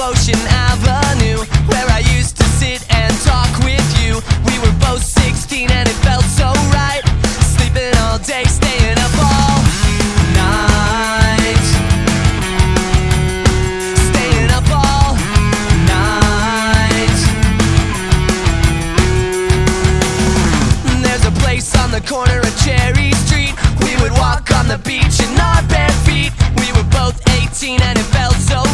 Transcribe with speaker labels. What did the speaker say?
Speaker 1: Ocean Avenue, where I used to sit and talk with you. We were both 16 and it felt so right, sleeping all day, staying up all night, staying up all night. There's a place on the corner of Cherry Street. We would walk on the beach in our bare feet. We were both 18 and it felt so